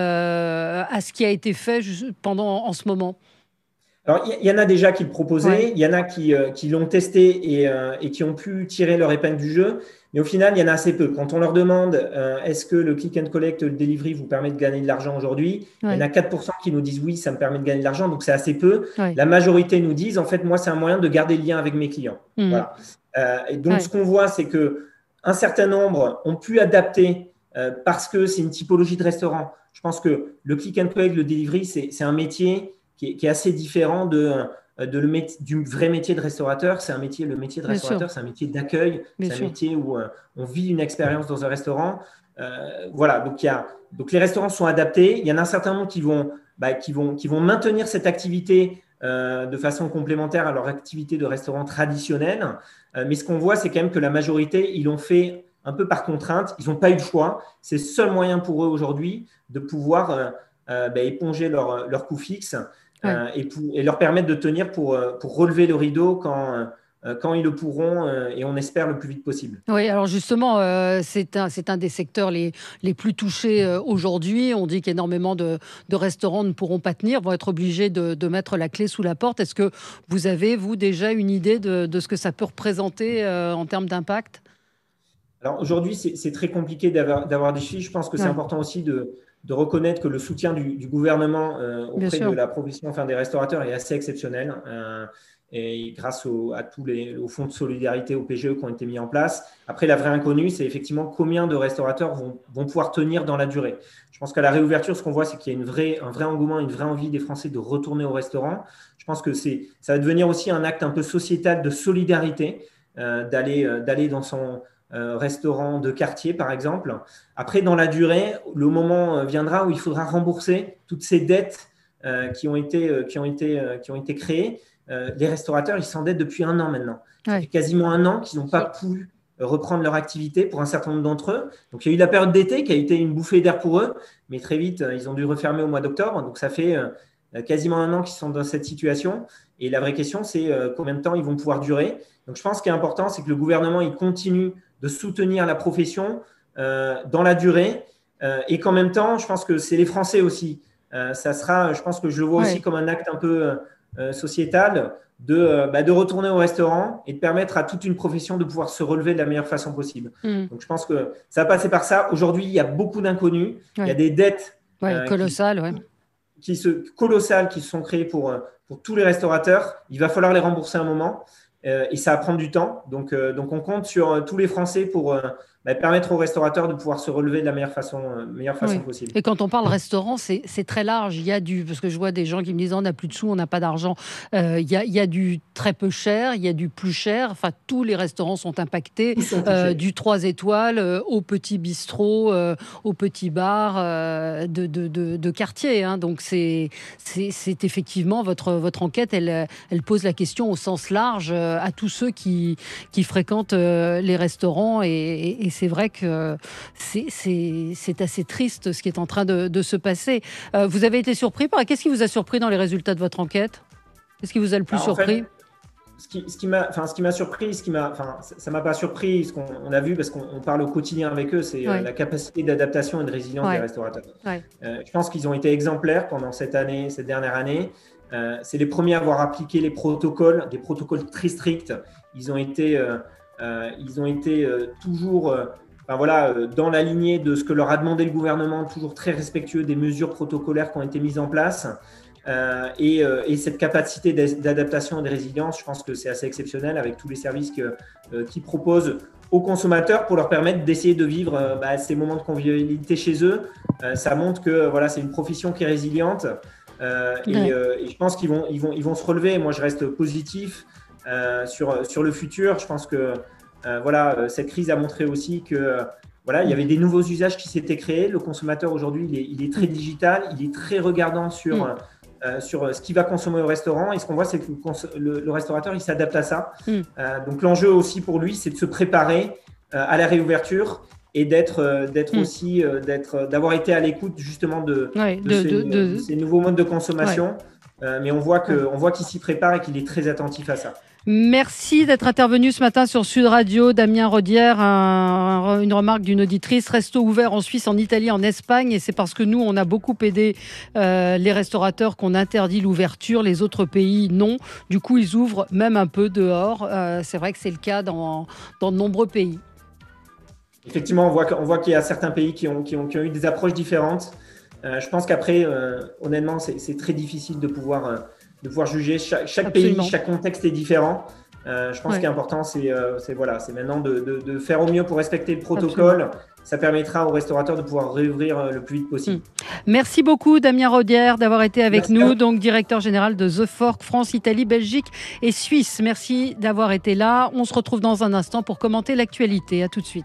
euh, à ce qui a été fait pendant, en ce moment. Alors, il y, y en a déjà qui le proposaient, il ouais. y en a qui, euh, qui l'ont testé et, euh, et qui ont pu tirer leur épingle du jeu, mais au final, il y en a assez peu. Quand on leur demande euh, est-ce que le click and collect, le delivery vous permet de gagner de l'argent aujourd'hui, ouais. il y en a quatre pour cent qui nous disent oui, ça me permet de gagner de l'argent, donc c'est assez peu. Ouais. La majorité nous disent en fait, moi, c'est un moyen de garder le lien avec mes clients. Mmh. Voilà. Euh, et donc, ouais. ce qu'on voit, c'est qu'un certain nombre ont pu adapter euh, parce que c'est une typologie de restaurant. Je pense que le click and collect, le delivery, c'est, c'est un métier qui est, qui est assez différent de, de le met, du vrai métier de restaurateur. C'est un métier, le métier de Bien restaurateur, sûr. c'est un métier d'accueil, Bien c'est sûr. un métier où euh, on vit une expérience dans un restaurant. Euh, voilà, donc, il y a, donc les restaurants sont adaptés. Il y en a un certain nombre qui vont, bah, qui vont, qui vont maintenir cette activité euh, de façon complémentaire à leur activité de restaurant traditionnelle. Euh, mais ce qu'on voit, c'est quand même que la majorité, ils l'ont fait un peu par contrainte. Ils n'ont pas eu le choix. C'est le seul moyen pour eux aujourd'hui de pouvoir euh, euh, bah, éponger leur, leur coût fixe. Ouais. Euh, et, pour, et leur permettre de tenir pour, pour relever le rideau quand, euh, quand ils le pourront euh, et on espère le plus vite possible. Oui, alors justement, euh, c'est, un, c'est un des secteurs les, les plus touchés euh, aujourd'hui. On dit qu'énormément de, de restaurants ne pourront pas tenir, vont être obligés de, de mettre la clé sous la porte. Est-ce que vous avez, vous, déjà une idée de, de ce que ça peut représenter euh, en termes d'impact ? Alors aujourd'hui, c'est, c'est très compliqué d'avoir, d'avoir des chiffres. Je pense que c'est ouais. important aussi de, de reconnaître que le soutien du, du gouvernement euh, auprès de la profession, enfin des restaurateurs, est assez exceptionnel. Euh, et grâce au, à tous les au fonds de solidarité, au P G E qui ont été mis en place. Après, la vraie inconnue, c'est effectivement combien de restaurateurs vont, vont pouvoir tenir dans la durée. Je pense qu'à la réouverture, ce qu'on voit, c'est qu'il y a une vraie, un vrai engouement, une vraie envie des Français de retourner au restaurant. Je pense que c'est, ça va devenir aussi un acte un peu sociétal de solidarité, euh, d'aller, euh, d'aller dans son euh, restaurant de quartier, par exemple. Après, dans la durée, le moment viendra où il faudra rembourser toutes ces dettes euh, qui ont été, euh, qui ont été, euh, qui ont été créées. Euh, les restaurateurs, ils s'endettent depuis un an maintenant. Ouais. Ça fait quasiment un an qu'ils n'ont pas pu reprendre leur activité pour un certain nombre d'entre eux. Donc, il y a eu la période d'été qui a été une bouffée d'air pour eux, mais très vite, ils ont dû refermer au mois d'octobre. Donc, ça fait euh, quasiment un an qu'ils sont dans cette situation. Et la vraie question, c'est euh, combien de temps ils vont pouvoir durer. Donc, je pense ce qui est important, c'est que le gouvernement, il continue de soutenir la profession euh, dans la durée. Euh, et qu'en même temps, je pense que c'est les Français aussi. Euh, ça sera, je pense que je le vois ouais. aussi comme un acte un peu euh, sociétal de, euh, bah, de retourner au restaurant et de permettre à toute une profession de pouvoir se relever de la meilleure façon possible. Mmh. Donc, je pense que ça va passer par ça. Aujourd'hui, il y a beaucoup d'inconnus. Ouais. Il y a des dettes ouais, euh, colossales, qui, ouais. qui, se, colossales qui se sont créées pour, pour tous les restaurateurs. Il va falloir les rembourser un moment euh, et ça va prendre du temps. Donc, euh, donc, on compte sur euh, tous les Français pour euh, bah, permettre aux restaurateurs de pouvoir se relever de la meilleure façon, euh, meilleure façon oui. possible. Et quand on parle restaurant, c'est, c'est très large. Il y a du, parce que je vois des gens qui me disent on n'a plus de sous, on n'a pas d'argent. Euh, il, y a, il y a du très peu cher, il y a du plus cher. Enfin, tous les restaurants sont impactés, sont euh, du trois étoiles euh, au petit bistrot, euh, au petit bar euh, de, de, de, de quartier. Hein. Donc c'est, c'est, c'est effectivement votre, votre enquête, elle, elle pose la question au sens large euh, à tous ceux qui, qui fréquentent euh, les restaurants et, et, et c'est vrai que c'est, c'est, c'est assez triste ce qui est en train de, de se passer. Euh, vous avez été surpris par... Qu'est-ce qui vous a surpris dans les résultats de votre enquête ? Qu'est-ce qui vous a le plus Alors, surpris ? En fait, ce, qui, ce, qui m'a, enfin, ce qui m'a surpris, ce qui m'a, enfin, ça ne m'a pas surpris, ce qu'on on a vu, parce qu'on on parle au quotidien avec eux, c'est ouais. euh, la capacité d'adaptation et de résilience ouais. des restaurateurs. Ouais. Euh, je pense qu'ils ont été exemplaires pendant cette année, cette dernière année. Euh, c'est les premiers à avoir appliqué les protocoles, des protocoles très stricts. Ils ont été, euh, euh, ils ont été euh, toujours... Euh, Enfin, voilà, dans la lignée de ce que leur a demandé le gouvernement, toujours très respectueux des mesures protocolaires qui ont été mises en place. Euh, et, euh, et cette capacité d'adaptation et de résilience, je pense que c'est assez exceptionnel avec tous les services que, euh, qu'ils proposent aux consommateurs pour leur permettre d'essayer de vivre euh, bah, ces moments de convivialité chez eux. Euh, ça montre que voilà, c'est une profession qui est résiliente euh, et, ouais. euh, et je pense qu'ils vont, ils vont, ils vont se relever. Moi, je reste positif euh, sur, sur le futur. Je pense que Euh, voilà, euh, cette crise a montré aussi que euh, voilà, il y avait des nouveaux usages qui s'étaient créés. Le consommateur aujourd'hui, il est, il est très digital, il est très regardant sur, mm. euh, sur ce qu'il va consommer au restaurant. Et ce qu'on voit, c'est que le, cons- le, le restaurateur, il s'adapte à ça. Mm. Euh, donc l'enjeu aussi pour lui, c'est de se préparer euh, à la réouverture et d'être, euh, d'être mm. aussi, euh, d'être, d'avoir été à l'écoute justement de, ouais, de, de, ces, de, de... de ces nouveaux modes de consommation. Ouais. Euh, mais on voit, que, on voit qu'il s'y prépare et qu'il est très attentif à ça. Merci d'être intervenu ce matin sur Sud Radio. Damien Rodière, un, une remarque d'une auditrice. Resto ouvert en Suisse, en Italie, en Espagne. Et c'est parce que nous, on a beaucoup aidé euh, les restaurateurs qu'on interdit l'ouverture. Les autres pays, non. Du coup, ils ouvrent même un peu dehors. Euh, c'est vrai que c'est le cas dans, dans de nombreux pays. Effectivement, on voit, on voit qu'il y a certains pays qui ont, qui ont, qui ont eu des approches différentes. Euh, je pense qu'après, euh, honnêtement, c'est, c'est très difficile de pouvoir... Euh, de pouvoir juger. Chaque, chaque pays, chaque contexte est différent. Euh, je pense ouais. qu'il est important, c'est, euh, c'est, voilà, c'est maintenant de, de, de faire au mieux pour respecter le protocole. Absolument. Ça permettra aux restaurateurs de pouvoir réouvrir le plus vite possible. Mmh. Merci beaucoup, Damien Rodière, d'avoir été avec Merci nous, donc directeur général de The Fork, France, Italie, Belgique et Suisse. Merci d'avoir été là. On se retrouve dans un instant pour commenter l'actualité. À tout de suite.